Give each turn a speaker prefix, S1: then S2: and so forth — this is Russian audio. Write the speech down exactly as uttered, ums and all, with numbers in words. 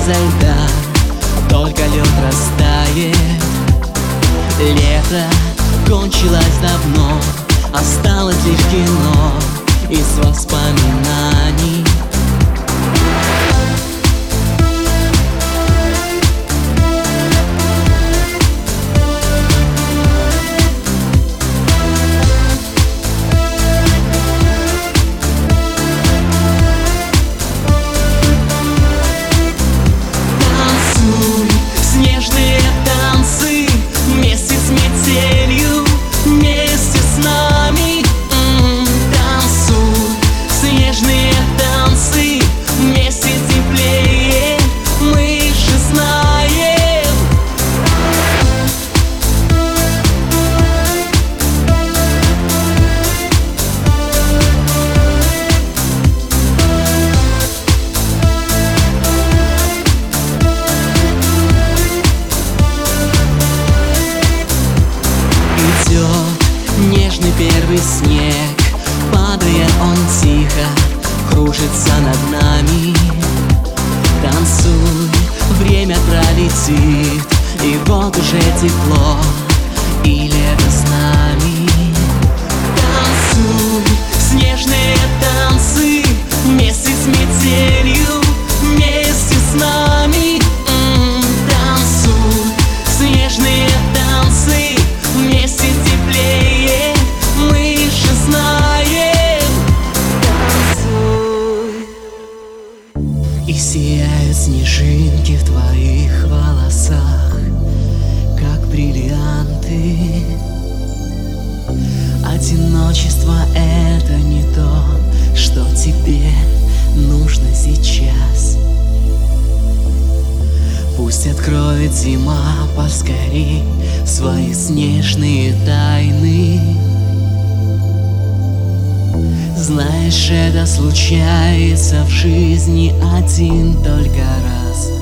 S1: изо льда, только лед растает. Лето кончилось давно, осталось лишь кино из воспоминаний. Нежный первый снег, падая он тихо, кружится над нами. Танцуй, время пролетит, и вот уже тепло, и лето с нами. Танцуй, снежные танцы, вместе с метелью, вместе с нами. М-м, танцуй, снежные танцы, вместе теплее, мы же знаем. Танцуй. И сияют снежинки в твоих волосах, как бриллианты. Одиночество — это не то, что тебе нужно сейчас. Пусть откроет зима поскорей свои снежные тайны. Знаешь, это случается в жизни один только раз.